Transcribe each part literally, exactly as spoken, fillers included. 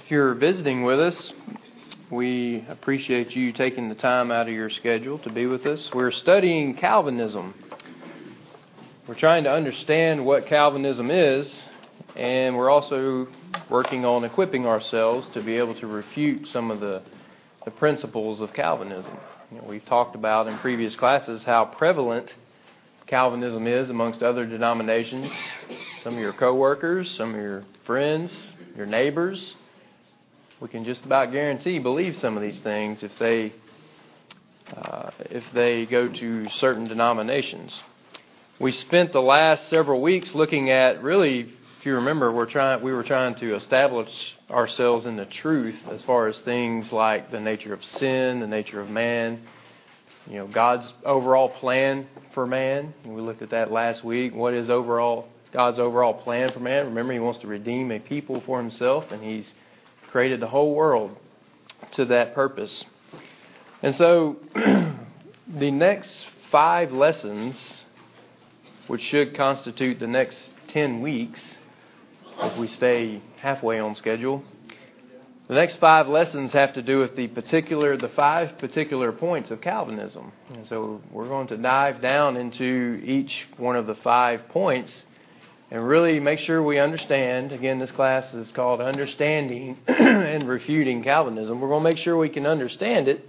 if you're visiting with us, we appreciate you taking the time out of your schedule to be with us. We're studying Calvinism. We're trying to understand what Calvinism is, and we're also working on equipping ourselves to be able to refute some of the, the principles of Calvinism. You know, we've talked about in previous classes how prevalent Calvinism is amongst other denominations. Some of your coworkers, some of your friends, your neighbors, we can just about guarantee believe some of these things if they uh, if they go to certain denominations. We spent the last several weeks looking at, really, if you remember, we're trying we were trying to establish ourselves in the truth as far as things like the nature of sin, the nature of man, you know, God's overall plan for man. We looked at that last week. What is overall God's overall plan for man? Remember, He wants to redeem a people for Himself, and He's created the whole world to that purpose. And so, the next five lessons, which should constitute the next ten weeks, if we stay halfway on schedule, the next five lessons have to do with the particular, the five particular points of Calvinism. And so, we're going to dive down into each one of the five points and really make sure we understand. Again, this class is called Understanding and Refuting Calvinism. We're going to make sure we can understand it.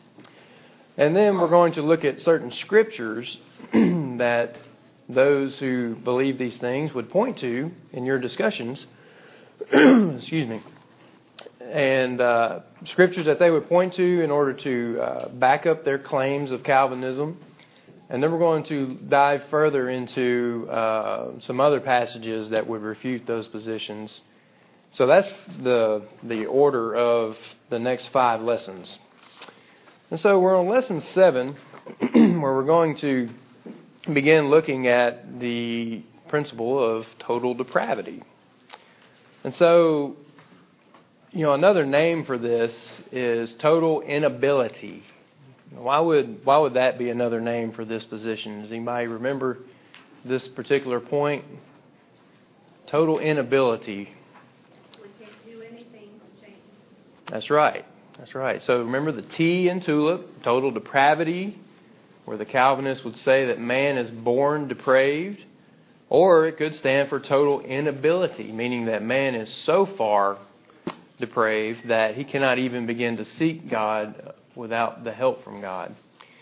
And then we're going to look at certain scriptures that those who believe these things would point to in your discussions. Excuse me. And uh, scriptures that they would point to in order to uh, back up their claims of Calvinism. And then we're going to dive further into uh, some other passages that would refute those positions. So that's the the order of the next five lessons. And so we're on lesson seven, where we're going to begin looking at the principle of total depravity. And so, you know, another name for this is total inability. Why would why would that be another name for this position? Does anybody remember this particular point? Total inability. We can't do anything to change. That's right. That's right. So remember the T in TULIP, total depravity, where the Calvinists would say that man is born depraved. Or it could stand for total inability, meaning that man is so far depraved that he cannot even begin to seek God without the help from God.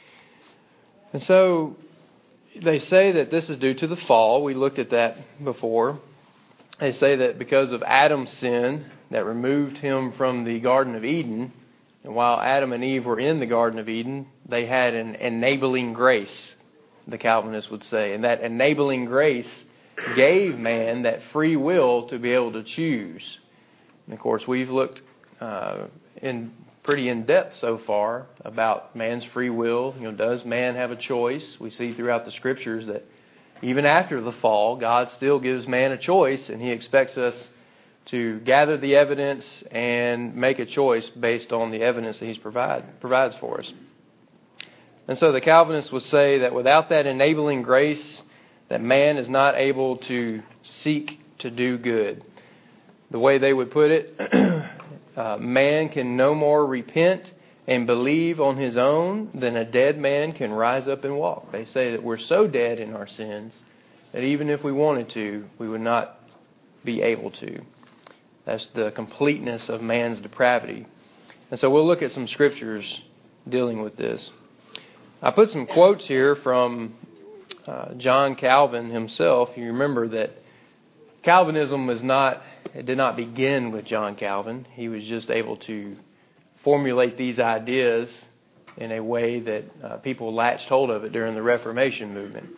And so they say that this is due to the fall. We looked at that before. They say that because of Adam's sin that removed him from the Garden of Eden, and while Adam and Eve were in the Garden of Eden, they had an enabling grace, the Calvinists would say. And that enabling grace gave man that free will to be able to choose. And of course, we've looked uh, in pretty in depth so far about man's free will. You know, does man have a choice? We see throughout the scriptures that even after the fall, God still gives man a choice, and He expects us to gather the evidence and make a choice based on the evidence that He provide, provides for us. And so the Calvinists would say that without that enabling grace, that man is not able to seek to do good. The way they would put it, uh, man can no more repent and believe on his own than a dead man can rise up and walk. They say that we're so dead in our sins that even if we wanted to, we would not be able to. That's the completeness of man's depravity. And so we'll look at some scriptures dealing with this. I put some quotes here from uh, John Calvin himself. You remember that Calvinism was not, it did not begin with John Calvin. He was just able to formulate these ideas in a way that uh, people latched hold of it during the Reformation movement.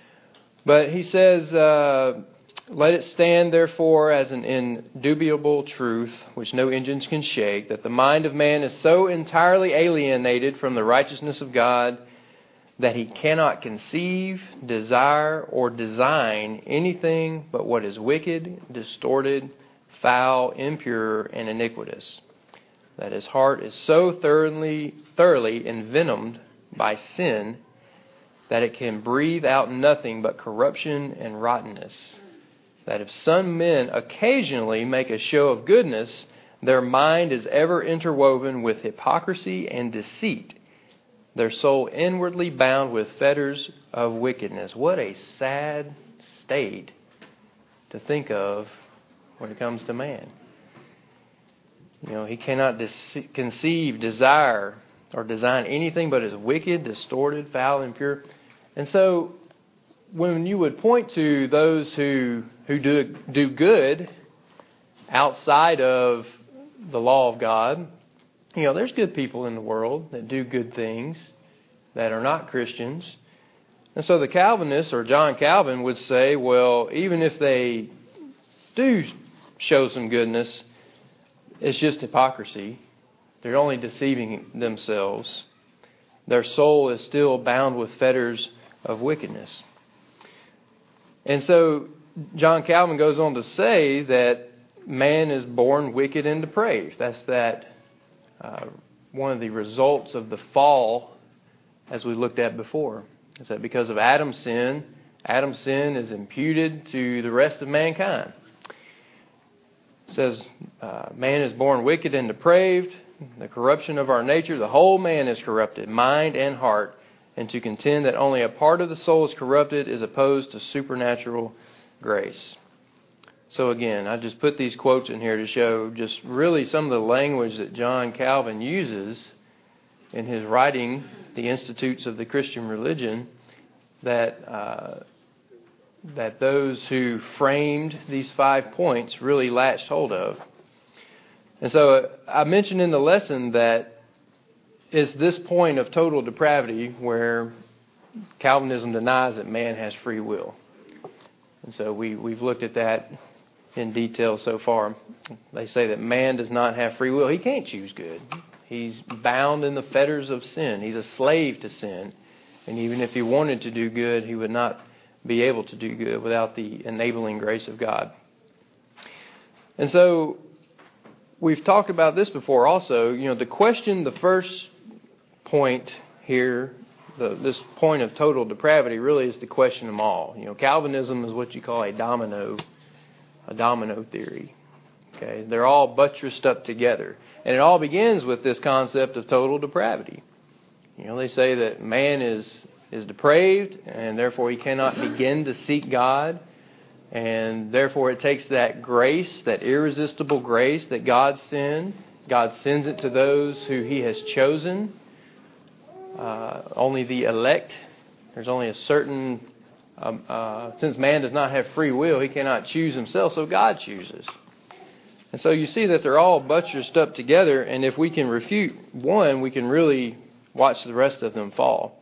But he says, uh, let it stand therefore as an indubitable truth, which no engines can shake, that the mind of man is so entirely alienated from the righteousness of God that he cannot conceive, desire, or design anything but what is wicked, distorted, foul, impure, and iniquitous. That his heart is so thoroughly, thoroughly envenomed by sin that it can breathe out nothing but corruption and rottenness. That if some men occasionally make a show of goodness, Their mind is ever interwoven with hypocrisy and deceit. Their soul inwardly bound with fetters of wickedness. What a sad state to think of when it comes to man. You know, he cannot dece- conceive, desire, or design anything but is wicked, distorted, foul, impure. And so, when you would point to those who who do do good outside of the law of God, you know, there's good people in the world that do good things that are not Christians. And so the Calvinists, or John Calvin, would say, well, even if they do show some goodness, it's just hypocrisy. They're only deceiving themselves. Their soul is still bound with fetters of wickedness. And so John Calvin goes on to say that man is born wicked and depraved. That's that uh, one of the results of the fall, as we looked at before. Is that because of Adam's sin, Adam's sin is imputed to the rest of mankind. It says, uh, man is born wicked and depraved. The corruption of our nature, the whole man is corrupted, mind and heart. And to contend that only a part of the soul is corrupted is opposed to supernatural grace. So again, I just put these quotes in here to show just really some of the language that John Calvin uses in his writing, The Institutes of the Christian Religion, that uh, that those who framed these five points really latched hold of. And so uh, I mentioned in the lesson that it's this point of total depravity where Calvinism denies that man has free will. And so we, we've looked at that in detail so far. They say that man does not have free will. He can't choose good. He's bound in the fetters of sin. He's a slave to sin. And even if he wanted to do good, he would not be able to do good without the enabling grace of God. And so we've talked about this before also. You know, the question, the first point here, the, this point of total depravity really is to question them all. You know, Calvinism is what you call a domino, a domino theory. Okay, they're all buttressed up together. And it all begins with this concept of total depravity. You know, they say that man is is depraved, and therefore he cannot begin to seek God. And therefore it takes that grace, that irresistible grace that God sends. God sends it to those who He has chosen. Uh, only the elect. There's only a certain... Um, uh, since man does not have free will, he cannot choose himself, so God chooses. And so you see that they're all buttressed up together, and if we can refute one, we can really watch the rest of them fall.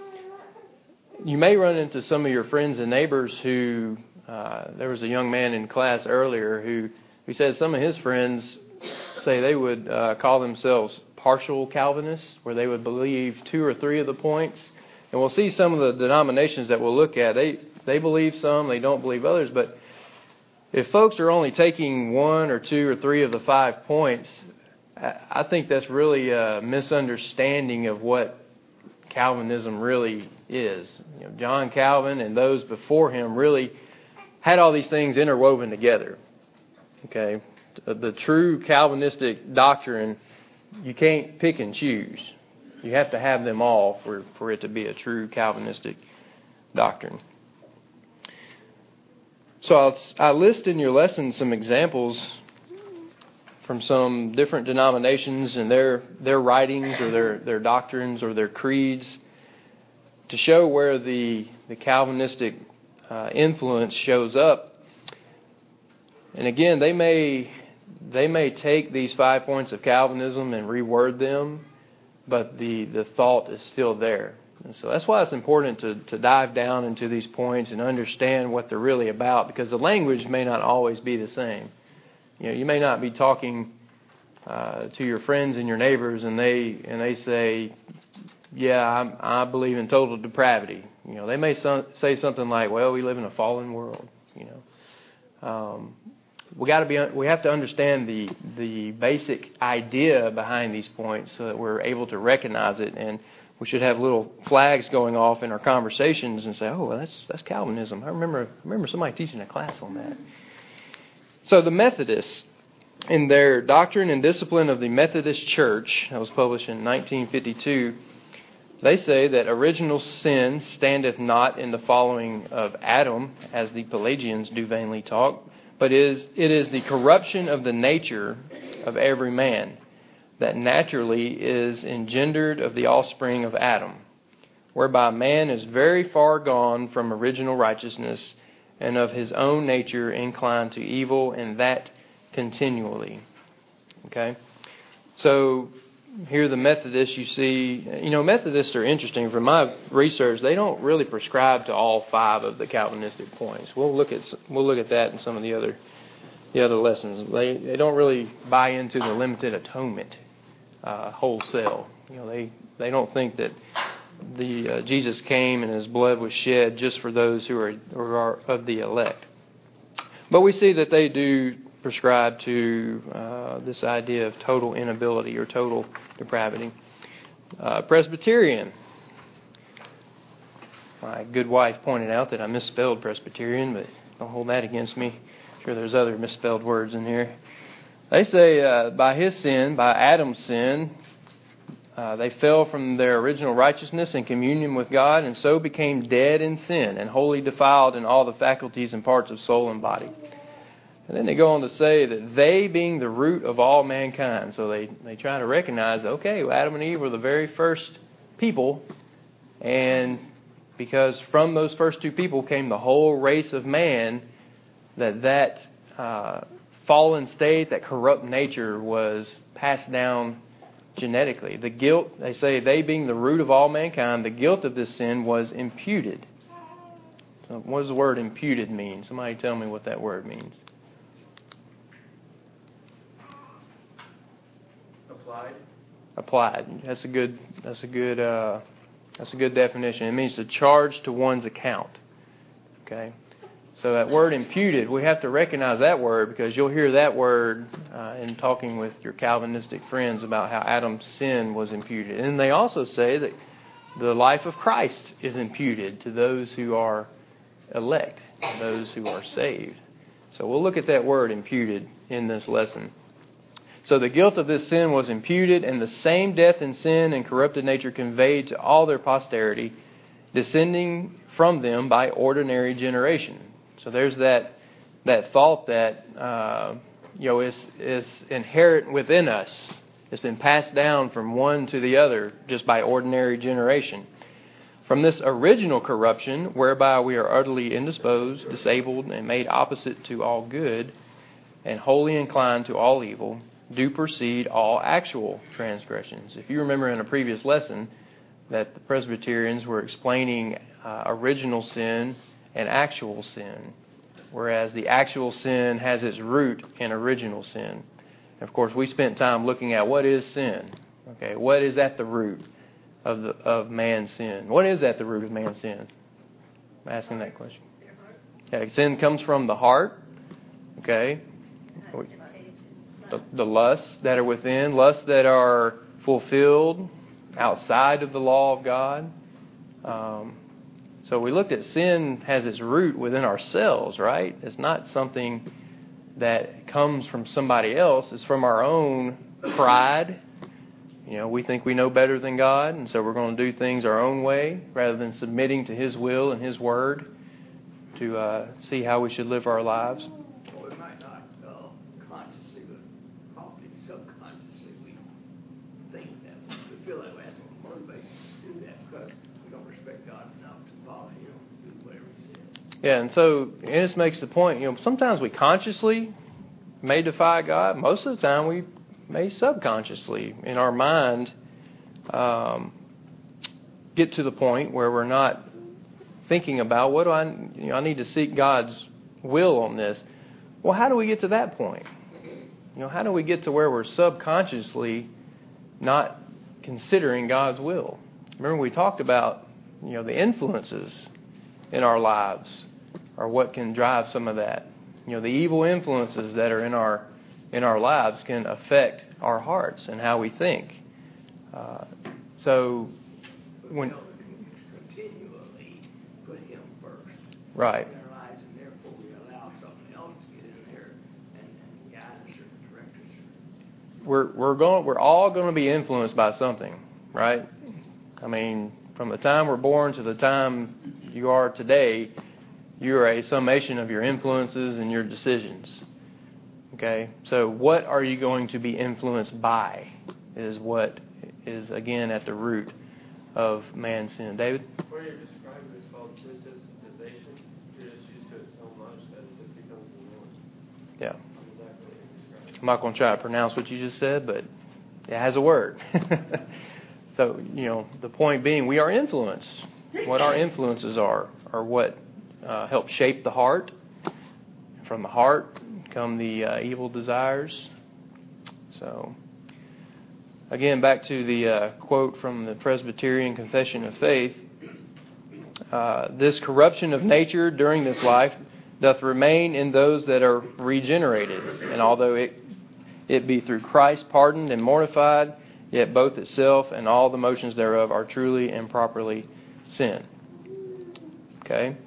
You may run into some of your friends and neighbors who, uh, there was a young man in class earlier who, who said some of his friends say they would uh, call themselves partial Calvinists, where they would believe two or three of the points. And we'll see some of the denominations that we'll look at. They they believe some, they don't believe others. But if folks are only taking one or two or three of the five points, I think that's really a misunderstanding of what Calvinism really is. You know, John Calvin and those before him really had all these things interwoven together. Okay, the, the true Calvinistic doctrine, you can't pick and choose. You have to have them all for, for it to be a true Calvinistic doctrine. So I'll, I list in your lesson some examples from some different denominations and their their writings or their, their doctrines or their creeds to show where the, the Calvinistic uh, influence shows up. And again, they may they may take these five points of Calvinism and reword them, but the, the thought is still there. And so that's why it's important to, to dive down into these points and understand what they're really about, because the language may not always be the same. You know, you may not be talking uh, to your friends and your neighbors, and they and they say, "Yeah, I, I believe in total depravity." You know, they may so, say something like, "Well, we live in a fallen world." You know, um, we got to be we have to understand the the basic idea behind these points so that we're able to recognize it, and we should have little flags going off in our conversations and say, "Oh, well, that's that's Calvinism." I remember I remember somebody teaching a class on that. So the Methodists, in their Doctrine and Discipline of the Methodist Church, that was published in nineteen fifty-two, they say that original sin standeth not in the following of Adam, as the Pelagians do vainly talk, but is it is the corruption of the nature of every man, that naturally is engendered of the offspring of Adam, whereby man is very far gone from original righteousness, and of his own nature inclined to evil, and that continually. Okay? So, here the Methodists, you see, you know, Methodists are interesting. From my research, they don't really prescribe to all five of the Calvinistic points. We'll look at we'll look at that in some of the other the other lessons. They they don't really buy into the limited atonement uh, wholesale. You know, they they don't think that the uh, Jesus came and His blood was shed just for those who are, who are of the elect. But we see that they do prescribe to uh, this idea of total inability or total depravity. Uh, Presbyterian. My good wife pointed out that I misspelled Presbyterian, but don't hold that against me. I'm sure there's other misspelled words in here. They say uh, by his sin, by Adam's sin, uh, they fell from their original righteousness and communion with God, and so became dead in sin and wholly defiled in all the faculties and parts of soul and body. And then they go on to say that they being the root of all mankind. So they, they try to recognize, okay, Adam and Eve were the very first people. And because from those first two people came the whole race of man, that that uh, fallen state, that corrupt nature was passed down genetically. The guilt, they say, they being the root of all mankind, the guilt of this sin was imputed. So what does the word imputed mean? Somebody tell me what that word means. Applied. Applied. That's a good. That's a good. Uh, that's a good definition. It means to charge to one's account. Okay. So that word imputed, we have to recognize that word because you'll hear that word uh, in talking with your Calvinistic friends about how Adam's sin was imputed. And they also say that the life of Christ is imputed to those who are elect, those who are saved. So we'll look at that word imputed in this lesson. So the guilt of this sin was imputed, and the same death in sin and corrupted nature conveyed to all their posterity, descending from them by ordinary generation. So there's that that thought that uh, you know is is inherent within us. It's been passed down from one to the other just by ordinary generation. From this original corruption, whereby we are utterly indisposed, disabled, and made opposite to all good, and wholly inclined to all evil, do proceed all actual transgressions. If you remember in a previous lesson that the Presbyterians were explaining uh, original sin and actual sin, whereas the actual sin has its root in original sin. And of course, we spent time looking at what is sin. Okay, what is at the root of the of man's sin? What is at the root of man's sin? I'm asking that question. Okay, sin comes from the heart. Okay. The, the lusts that are within, lusts that are fulfilled outside of the law of God. Um, so we looked at sin has its root within ourselves, right? It's not something that comes from somebody else. It's from our own pride. You know, we think we know better than God, and so we're going to do things our own way rather than submitting to His will and His word to uh, see how we should live our lives. Yeah, and so Ennis makes the point, you know, sometimes we consciously may defy God. Most of the time we may subconsciously in our mind um, get to the point where we're not thinking about what do I, you know, I need to seek God's will on this. Well, how do we get to that point? You know, how do we get to where we're subconsciously not considering God's will? Remember we talked about, you know, the influences in our lives are what can drive some of that. You know, the evil influences that are in our in our lives can affect our hearts and how we think. Uh, so when continually put Him first, right, in our lives, and therefore we allow something else to get in there and, and guide us in the direction we're we're going we're all going to be influenced by something, right? I mean, from the time we're born to the time you are today, you are a summation of your influences and your decisions. Okay? So what are you going to be influenced by is what is, again, at the root of man's sin. David? What you're describing is called desensitization. You're just used to it so much that it just becomes the norm. Yeah. Exactly what you're describing. I'm not going to try to pronounce what you just said, but it has a word. So, you know, the point being, we are influenced. What our influences are, are what uh, help shape the heart. From the heart come the uh, evil desires. So, again, back to the uh, quote from the Presbyterian Confession of Faith. Uh, this corruption of nature during this life doth remain in those that are regenerated. And although it, it be through Christ pardoned and mortified, yet both itself and all the motions thereof are truly and properly sin. Okay?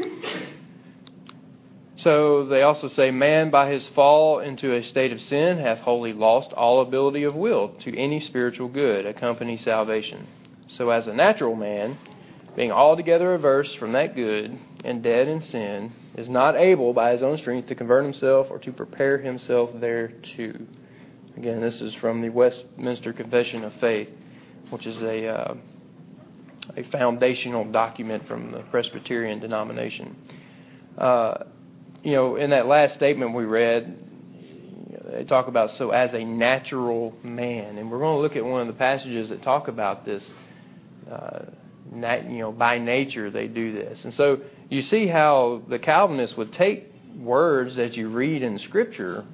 So they also say, man by his fall into a state of sin hath wholly lost all ability of will to any spiritual good accompany salvation. So as a natural man, being altogether averse from that good and dead in sin, is not able by his own strength to convert himself or to prepare himself thereto. Again, this is from the Westminster Confession of Faith, which is a uh, a foundational document from the Presbyterian denomination. Uh, you know, in that last statement we read, you know, they talk about so as a natural man, and we're going to look at one of the passages that talk about this. Uh, nat, you know, by nature they do this, and so you see how the Calvinists would take words that you read in Scripture,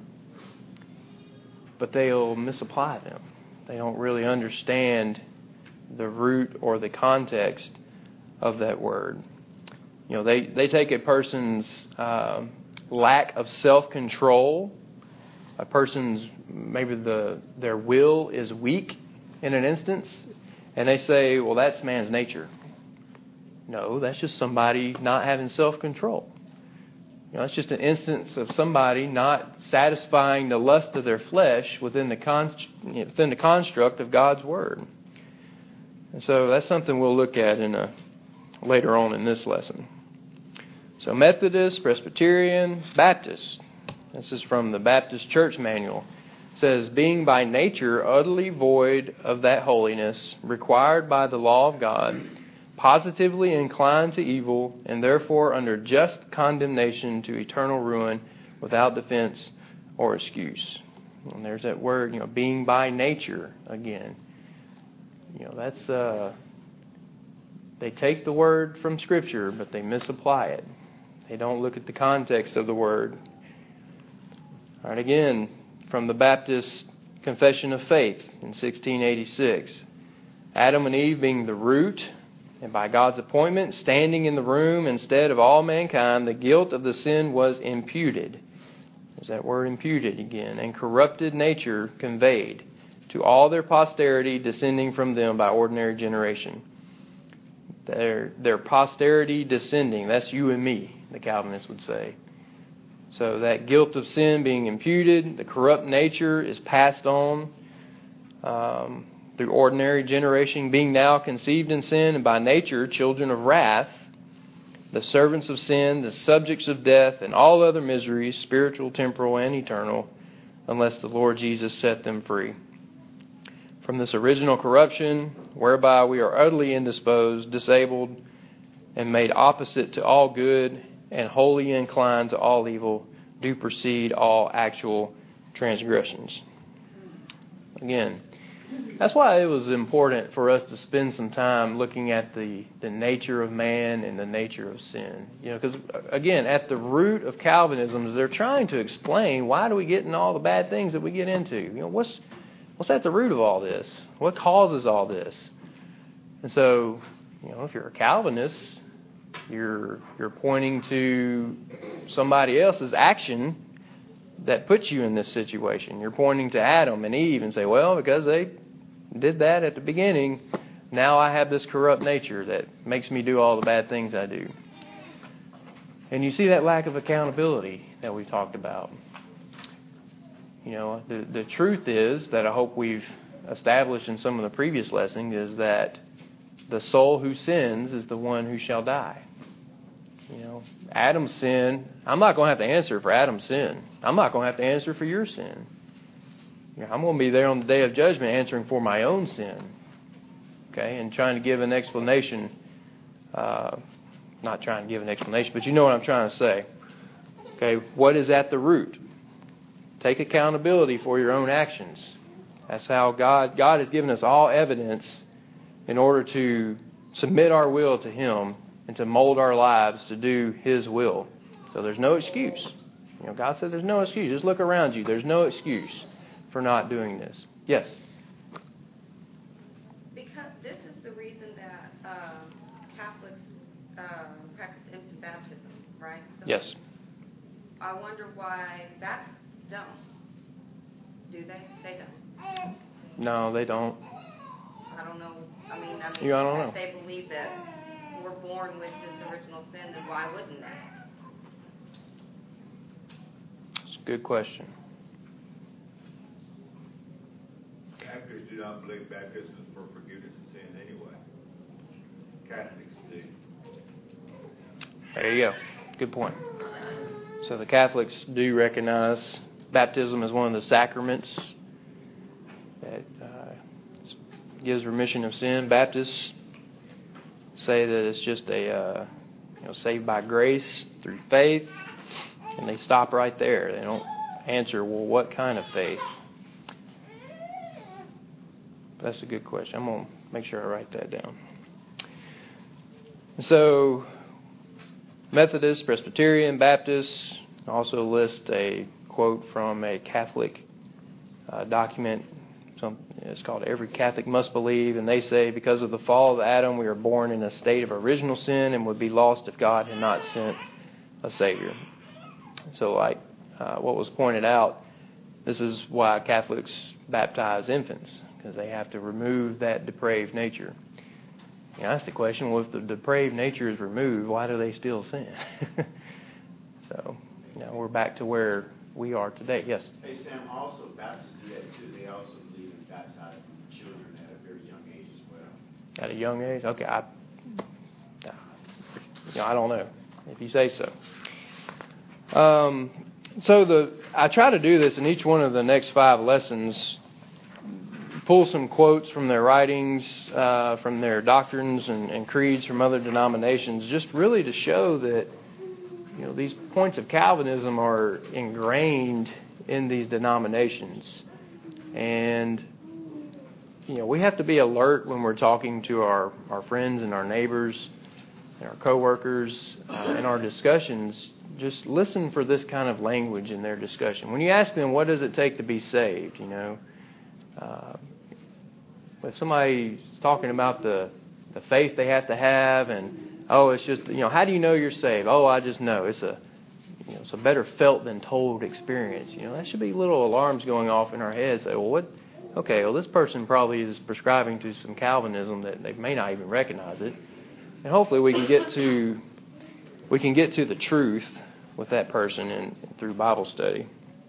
but they'll misapply them. They don't really understand the root or the context of that word. You know, they, they take a person's uh, lack of self-control, a person's, maybe the their will is weak in an instance, and they say, well, that's man's nature. No, that's just somebody not having self-control. You know, it's just an instance of somebody not satisfying the lust of their flesh within the con- within the construct of God's Word. And so that's something we'll look at in a, later on in this lesson. So Methodist, Presbyterian, Baptist. This is from the Baptist Church Manual. It says, being by nature utterly void of that holiness required by the law of God, positively inclined to evil, and therefore under just condemnation to eternal ruin without defense or excuse. And there's that word, you know, being by nature again. You know, that's, uh, they take the word from Scripture, but they misapply it. They don't look at the context of the word. All right, again, from the Baptist Confession of Faith in sixteen eighty-six. Adam and Eve being the root, and by God's appointment, standing in the room instead of all mankind, the guilt of the sin was imputed. There's that word imputed again. And corrupted nature conveyed to all their posterity descending from them by ordinary generation. Their, their posterity descending, that's you and me, the Calvinists would say. So that guilt of sin being imputed, the corrupt nature is passed on um, through ordinary generation, being now conceived in sin and by nature children of wrath, the servants of sin, the subjects of death, and all other miseries, spiritual, temporal, and eternal, unless the Lord Jesus set them free. From this original corruption, whereby we are utterly indisposed, disabled, and made opposite to all good, and wholly inclined to all evil, do proceed all actual transgressions. Again, that's why it was important for us to spend some time looking at the, the nature of man and the nature of sin. You know, because again, at the root of Calvinism, they're trying to explain why do we get in all the bad things that we get into. You know, what's what's at the root of all this? What causes all this? And so, you know, if you're a Calvinist, you're you're pointing to somebody else's action that puts you in this situation. You're pointing to Adam and Eve and say, well, because they did that at the beginning, now I have this corrupt nature that makes me do all the bad things I do. And you see that lack of accountability that we talked about. You know, the, the truth is that I hope we've established in some of the previous lessons is that the soul who sins is the one who shall die. You know, Adam's sin, I'm not going to have to answer for Adam's sin. I'm not going to have to answer for your sin. You know, I'm going to be there on the day of judgment answering for my own sin. Okay, and trying to give an explanation. Uh, not trying to give an explanation, but you know what I'm trying to say. Okay, what is at the root? Take accountability for your own actions. That's how God, God has given us all evidence in order to submit our will to Him and to mold our lives to do His will. So there's no excuse. You know, God said there's no excuse. Just look around you. There's no excuse for not doing this. Yes? Because this is the reason that uh, Catholics uh, practice infant baptism, right? So Yes. I wonder why Baptists don't. Do they? They don't. No, they don't. I don't know. I mean, I mean, Yeah, I don't if know. they believe that we're born with this original sin, then why wouldn't they? It's a good question. Catholics do not believe baptism is for forgiveness of sin anyway. Catholics do. There you go. Good point. So the Catholics do recognize baptism as one of the sacraments that uh, gives remission of sin. Baptists say that it's just a uh, you know saved by grace through faith, and they stop right there. They don't answer, well, what kind of faith? But that's a good question. I'm going to make sure I write that down. So Methodist, Presbyterian, Baptist also list a quote from a Catholic uh, document. Some, it's called Every Catholic Must Believe. And they say, because of the fall of Adam, we are born in a state of original sin and would be lost if God had not sent a Savior. So like uh, what was pointed out, this is why Catholics baptize infants, because they have to remove that depraved nature. You know, that's the question, well, if the depraved nature is removed, why do they still sin? So, you know, we're back to where we are today. Yes? Hey, Sam, also Baptists do that too. They also believe in baptizing children at a very young age as well. At a young age? Okay, I, you know, I don't know, if you say so. Um, so the I try to do this in each one of the next five lessons, pull some quotes from their writings, uh, from their doctrines and, and creeds from other denominations, just really to show that, you know, these points of Calvinism are ingrained in these denominations. And, you know, we have to be alert when we're talking to our, our friends and our neighbors and our coworkers uh, in our discussions. Just listen for this kind of language in their discussion. When you ask them, what does it take to be saved, you know, uh, if somebody's talking about the, the faith they have to have and, oh, it's just, you know, how do you know you're saved? Oh, I just know. It's a, you know, it's a better felt than told experience. You know, that should be little alarms going off in our heads. Say, well, what? Okay, well, this person probably is prescribing to some Calvinism that they may not even recognize it. And hopefully we can get to, we can get to the truth with that person and through Bible study.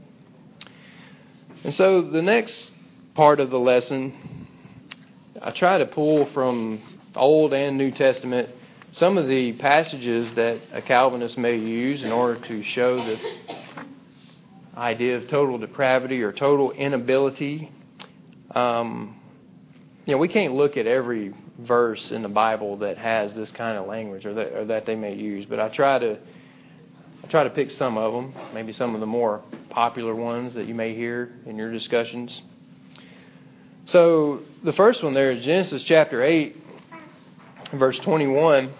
And so the next part of the lesson, I try to pull from Old and New Testament some of the passages that a Calvinist may use in order to show this idea of total depravity or total inability. Um, you know, we can't look at every verse in the Bible that has this kind of language or that, or that they may use, but I try to I try to pick some of them, maybe some of the more popular ones that you may hear in your discussions. So the first one there is Genesis chapter eight, verse twenty-one.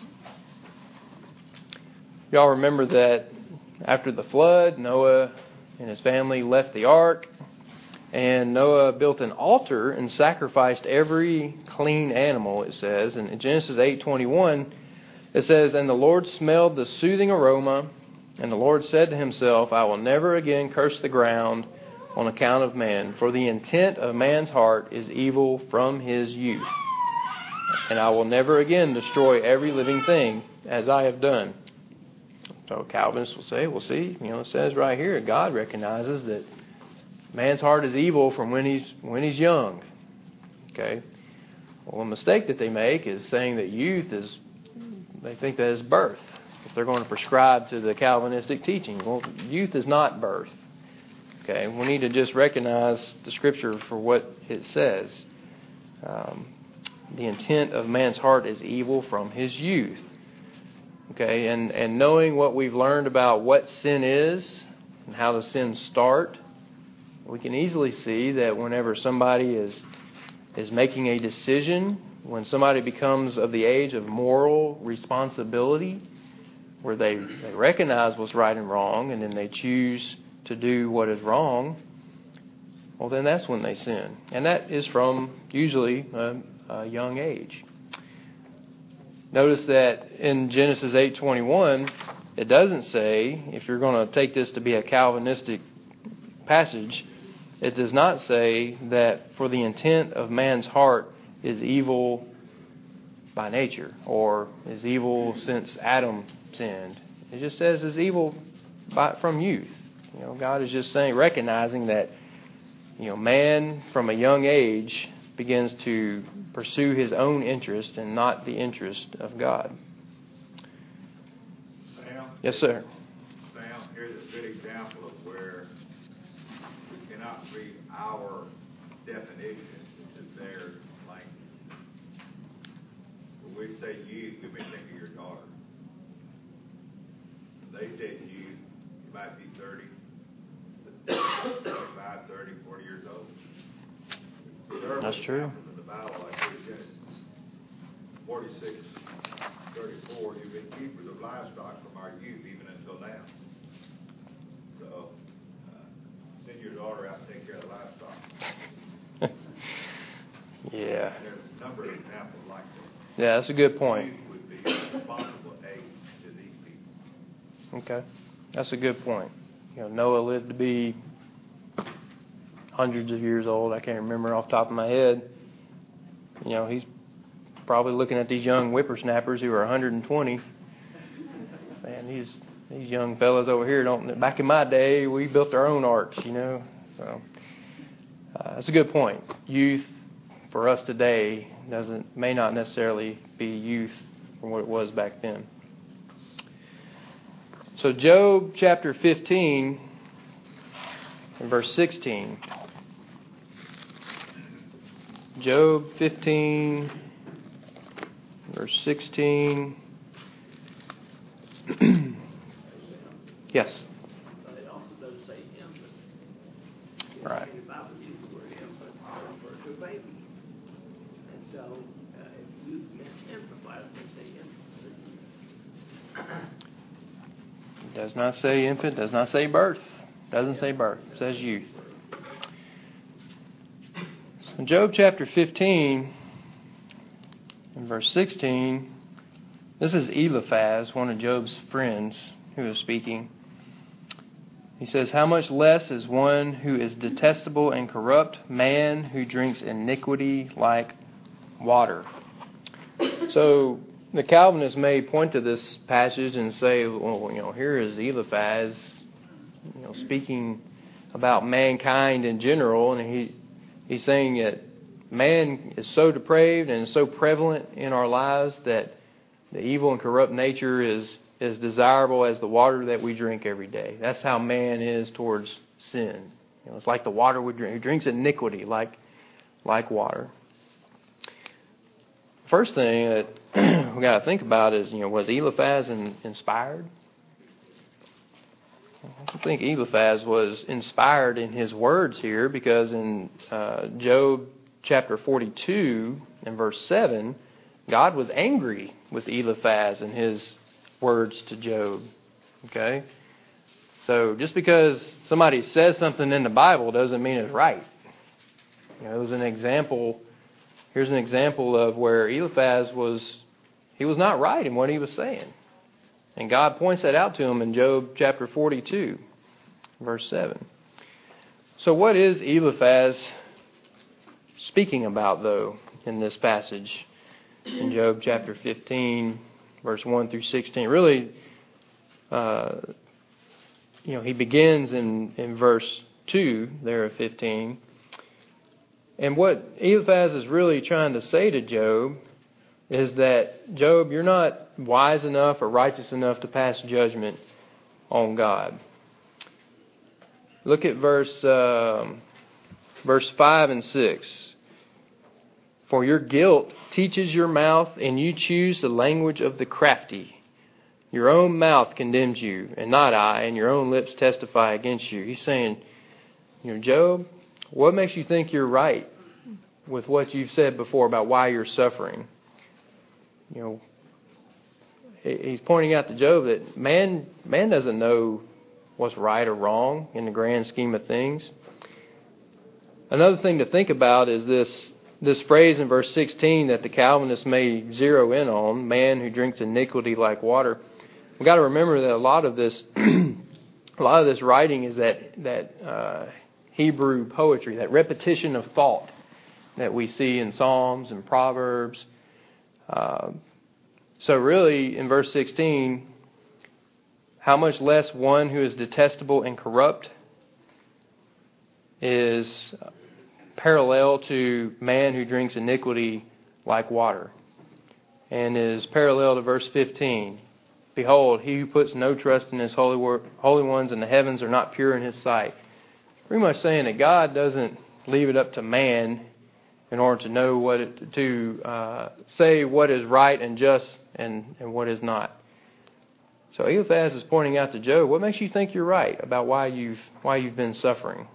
Y'all remember that after the flood, Noah and his family left the ark, and Noah built an altar and sacrificed every clean animal, it says. And in Genesis eight twenty-one, it says, "And the Lord smelled the soothing aroma, and the Lord said to himself, I will never again curse the ground on account of man, for the intent of man's heart is evil from his youth. And I will never again destroy every living thing as I have done." So Calvinists will say, well, see, you know, it says right here, God recognizes that man's heart is evil from when he's when he's young. Okay. Well, a mistake that they make is saying that youth is, they think that is birth. If they're going to prescribe to the Calvinistic teaching, well, youth is not birth. Okay, we need to just recognize the Scripture for what it says. Um, the intent of man's heart is evil from his youth. Okay, and, and knowing what we've learned about what sin is and how the sins start, we can easily see that whenever somebody is is making a decision, when somebody becomes of the age of moral responsibility, where they, they recognize what's right and wrong, and then they choose to do what is wrong, well, then that's when they sin. And that is from usually a, a young age. Notice that in Genesis eight twenty-one, it doesn't say, if you're going to take this to be a Calvinistic passage, it does not say that for the intent of man's heart is evil by nature, or is evil since Adam sinned. It just says is evil by, from youth. You know, God is just saying, recognizing that, you know, man from a young age begins to pursue his own interest and not the interest of God. Sam? Yes, sir. Sam, here's a good example of where we cannot read our definition, which is their language. When we say youth, you may think of your daughter. When they say youth, you might be thirty, twenty-five, thirty, forty years old. Several That's true. examples in the Bible, like Genesis forty-six, thirty-four, you've been keepers of livestock from our youth even until now. So, uh, send your daughter out and take care of the livestock. Yeah. And there's a number of examples like that. Yeah, that's a good point. Youth would be a responsible age to these people. Okay. That's a good point. You know, Noah lived to be hundreds of years old. I can't remember off the top of my head. You know, he's probably looking at these young whippersnappers who are one hundred twenty. Man, these these young fellas over here don't. Back in my day, we built our own arks. You know, so uh, that's a good point. Youth for us today doesn't may not necessarily be youth from what it was back then. So Job chapter fifteen and verse sixteen. Job fifteen, verse sixteen. Yes. But it also does say infant. Right. The Bible uses the word infant to refer to a baby. And so, uh, if you meant infant, why does it say infant? It does not say infant, does not say birth. Doesn't say birth. It says youth. So in Job chapter fifteen and verse sixteen, this is Eliphaz, one of Job's friends, who is speaking. He says, "How much less is one who is detestable and corrupt, man who drinks iniquity like water." So the Calvinists may point to this passage and say, well, you know, here is Eliphaz, you know, speaking about mankind in general, and he he's saying that man is so depraved and so prevalent in our lives that the evil and corrupt nature is as desirable as the water that we drink every day. That's how man is towards sin. You know, it's like the water we drink. He drinks iniquity like like water. First thing that we got to think about is, you know, was Eliphaz in, inspired? I don't think Eliphaz was inspired in his words here, because in uh, Job chapter forty-two and verse seven, God was angry with Eliphaz and his words to Job. Okay? So just because somebody says something in the Bible doesn't mean it's right. You know, it was an example. Here's an example of where Eliphaz was, he was not right in what he was saying. And God points that out to him in Job chapter forty-two, verse seven. So what is Eliphaz speaking about, though, in this passage? In Job chapter fifteen, verse one through sixteen. Really, uh, you know, he begins in, in verse two there of fifteen. And what Eliphaz is really trying to say to Job is that, Job, you're not wise enough or righteous enough to pass judgment on God. Look at verse um, verse five and six. For your guilt teaches your mouth, and you choose the language of the crafty. Your own mouth condemns you, and not I, and your own lips testify against you. He's saying, you know, Job, what makes you think you're right with what you've said before about why you're suffering? You know, he's pointing out to Job that man, man doesn't know what's right or wrong in the grand scheme of things. Another thing to think about is this this phrase in verse sixteen that the Calvinists may zero in on, man who drinks iniquity like water. We've got to remember that a lot of this a lot of this writing is that that uh, Hebrew poetry, that repetition of thought that we see in Psalms and Proverbs. Uh, so really, in verse sixteen, how much less one who is detestable and corrupt is parallel to man who drinks iniquity like water, and is parallel to verse fifteen. Behold, he who puts no trust in his holy wor- holy ones in the heavens are not pure in his sight. Pretty much saying that God doesn't leave it up to man in order to know what it, to uh, say what is right and just and, and what is not. So Eliphaz is pointing out to Job, what makes you think you're right about why you've why you've been suffering?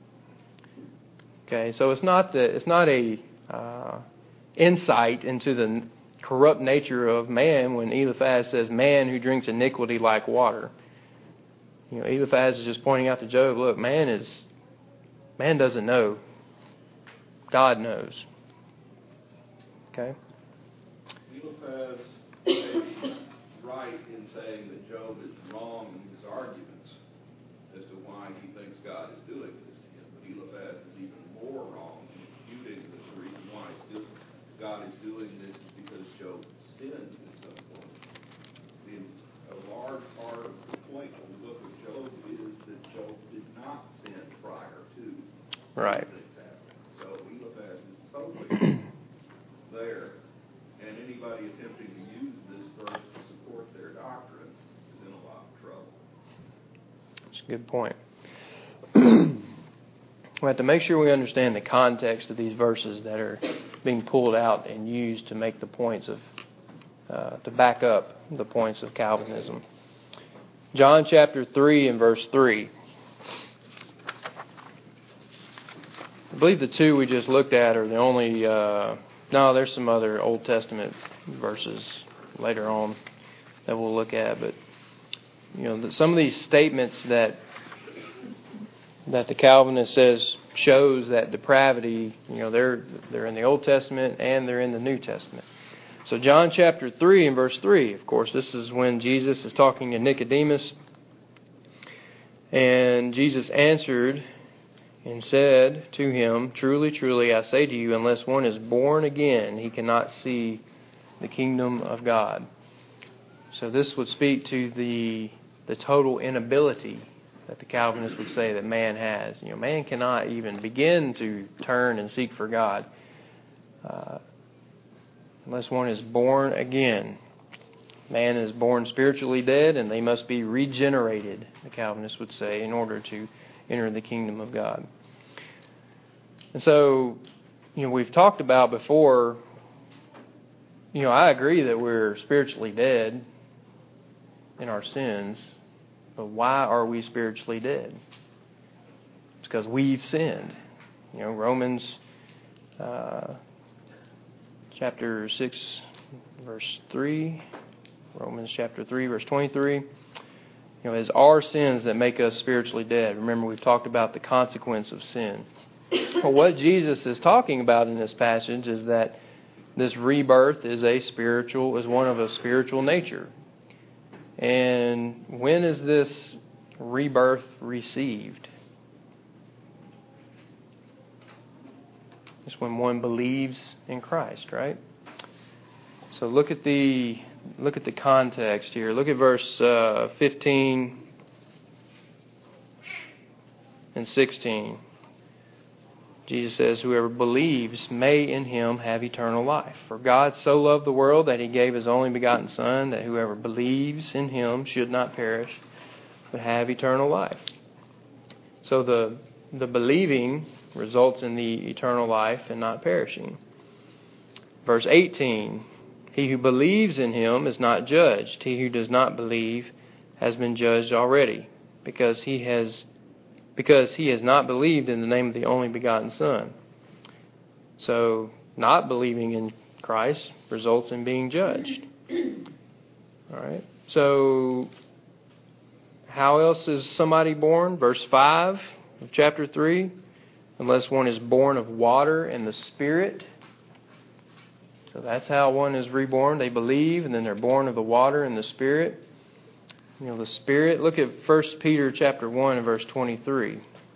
Okay, so it's not the it's not a uh, insight into the corrupt nature of man when Eliphaz says, "Man who drinks iniquity like water." You know, Eliphaz is just pointing out to Job, look, man is man doesn't know. God knows. Okay. Eliphaz may be right in saying that Job is wrong in his arguments as to why he thinks God is doing this to him. But Eliphaz is even more wrong in imputing that the reason why God is doing this is because Job sinned at some point. The, a large part of the point of the book of Job is that Job did not sin prior to right. things happening. So Eliphaz is totally there. And anybody attempting to use this verse to support their doctrine is in a lot of trouble. That's a good point. We have to make sure we understand the context of these verses that are being pulled out and used to make the points of, uh, to back up the points of Calvinism. John chapter three and verse three. I believe the two we just looked at are the only, uh, no, there's some other Old Testament verses later on that we'll look at, but you know, some of these statements that that the Calvinist says shows that depravity, you know, they're they're in the Old Testament and they're in the New Testament. So John chapter three and verse three, of course, this is when Jesus is talking to Nicodemus. And Jesus answered and said to him, "Truly, truly, I say to you, unless one is born again, he cannot see the kingdom of God." So this would speak to the the total inability that the Calvinists would say that man has. You know, man cannot even begin to turn and seek for God uh, unless one is born again. Man is born spiritually dead, and they must be regenerated, the Calvinists would say, in order to enter the kingdom of God. And so, you know, we've talked about before, you know, I agree that we're spiritually dead in our sins. But why are we spiritually dead? It's because we've sinned. You know, Romans uh, chapter six, verse three. Romans chapter three, verse twenty-three. You know, it's our sins that make us spiritually dead. Remember, we've talked about the consequence of sin. But what Jesus is talking about in this passage is that this rebirth is a spiritual, is one of a spiritual nature. And when is this rebirth received? It's when one believes in Christ, right? So look at the look at the context here. Look at verse uh, fifteen. and sixteen. Jesus says, whoever believes may in him have eternal life. For God so loved the world that he gave his only begotten Son, that whoever believes in him should not perish, but have eternal life. So the the believing results in the eternal life and not perishing. Verse eighteen, he who believes in him is not judged. He who does not believe has been judged already, because he has because he has not believed in the name of the only begotten Son. So not believing in Christ results in being judged. All right. So how else is somebody born? Verse five of chapter three. Unless one is born of water and the Spirit. So that's how one is reborn. They believe, and then they're born of the water and the Spirit. You know, the Spirit. Look at First Peter chapter one and verse twenty-three.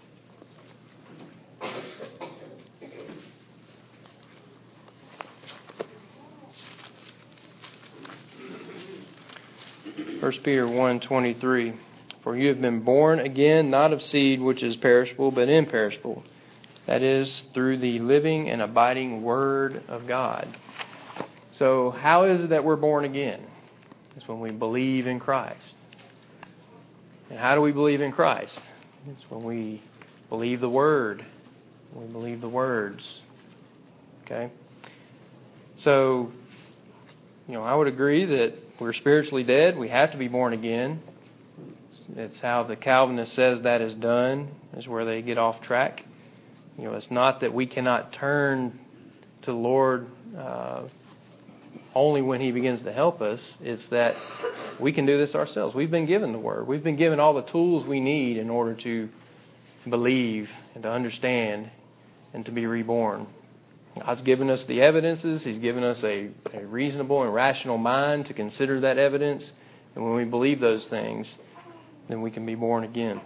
First Peter one twenty-three. For you have been born again, not of seed which is perishable, but imperishable. That is, through the living and abiding Word of God. So how is it that we're born again? It's when we believe in Christ. And how do we believe in Christ? It's when we believe the Word. We believe the words. Okay? So, you know, I would agree that we're spiritually dead. We have to be born again. It's how the Calvinist says that is done, is where they get off track. You know, it's not that we cannot turn to the Lord uh, only when He begins to help us. It's that we can do this ourselves. We've been given the Word. We've been given all the tools we need in order to believe and to understand and to be reborn. God's given us the evidences. He's given us a, a reasonable and rational mind to consider that evidence. And when we believe those things, then we can be born again.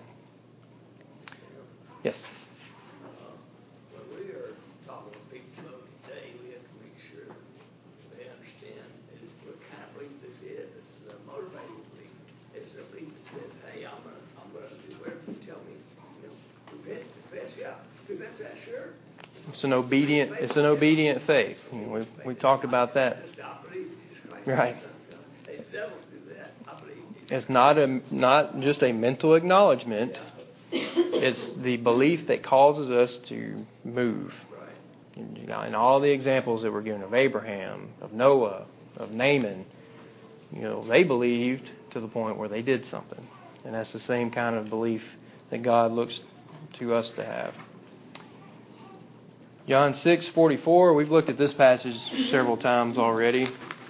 Yes? Uh, when we are talking to people today, we have to make sure they understand is what kind of belief this is. This is a motivating belief. It's a belief that says, hey, I'm going to I'm gonna do whatever you tell me. You know, repent, confess, yeah. Confess that, sure. It's an obedient. It's an obedient faith. You know, we we talked about that. Right. It's not a not just a mental acknowledgement. It's the belief that causes us to move. You know, in all the examples that were given of Abraham, of Noah, of Naaman, you know, they believed to the point where they did something, and that's the same kind of belief that God looks to us to have. John six forty-four, we've looked at this passage several times already.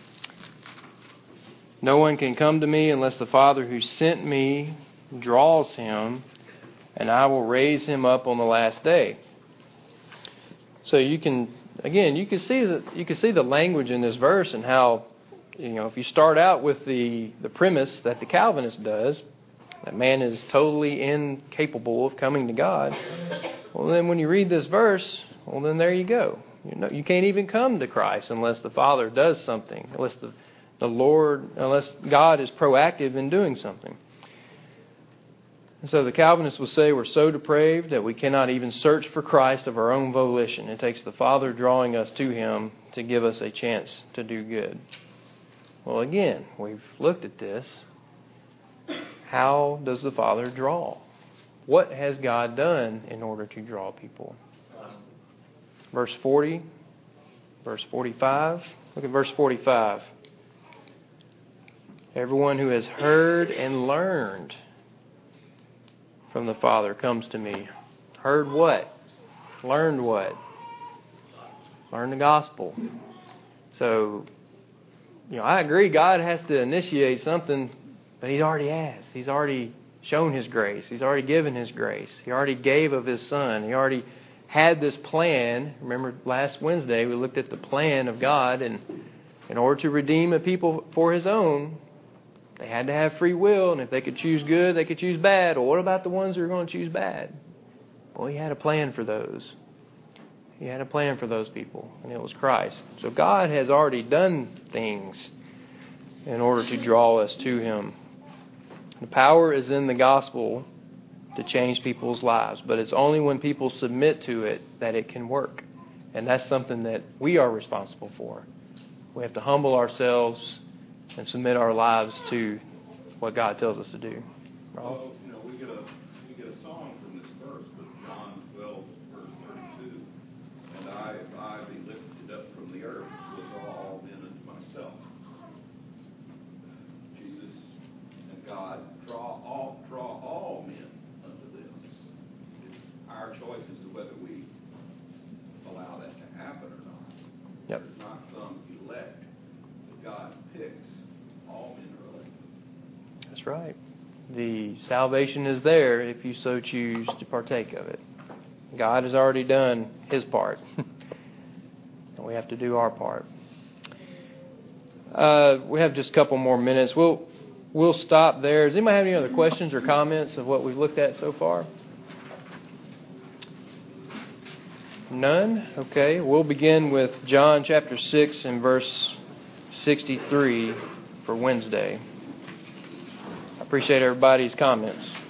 No one can come to me unless the Father who sent me draws him, and I will raise him up on the last day. So you can, again, you can see the you can see the language in this verse and how, you know, if you start out with the, the premise that the Calvinist does, that man is totally incapable of coming to God. Well, then when you read this verse, well, then there you go. You know, you can't even come to Christ unless the Father does something, unless the, the Lord, unless God is proactive in doing something. And so the Calvinists will say we're so depraved that we cannot even search for Christ of our own volition. It takes the Father drawing us to Him to give us a chance to do good. Well, again, we've looked at this. How does the Father draw? What has God done in order to draw people? Verse forty, verse forty-five. Look at verse forty-five. Everyone who has heard and learned from the Father comes to me. Heard what? Learned what? Learned the gospel. So, you know, I agree God has to initiate something, but He already has. He's already shown His grace. He's already given His grace. He already gave of His Son. He already had this plan. Remember last Wednesday we looked at the plan of God, and in order to redeem a people for His own, they had to have free will, and if they could choose good, they could choose bad. Well, what about the ones who are going to choose bad? Well, He had a plan for those. He had a plan for those people, and it was Christ. So God has already done things in order to draw us to Him. The power is in the gospel to change people's lives. But it's only when people submit to it that it can work. And that's something that we are responsible for. We have to humble ourselves and submit our lives to what God tells us to do. Well, you know, we get a we get a song from this verse, but John twelve, verse thirty-two. And I, if I be lifted up from the earth, will draw all men unto myself. Jesus and God draw all draw all men unto this. It's our choice as to whether we allow that to happen or not. Yep. There's not some elect, but God picks. All men are elected. That's right. The salvation is there if you so choose to partake of it. God has already done His part. And we have to do our part. Uh, we have just a couple more minutes. We'll we'll stop there. Does anybody have any other questions or comments of what we've looked at so far? None? Okay. We'll begin with John chapter six and verse sixty-three for Wednesday. I appreciate everybody's comments.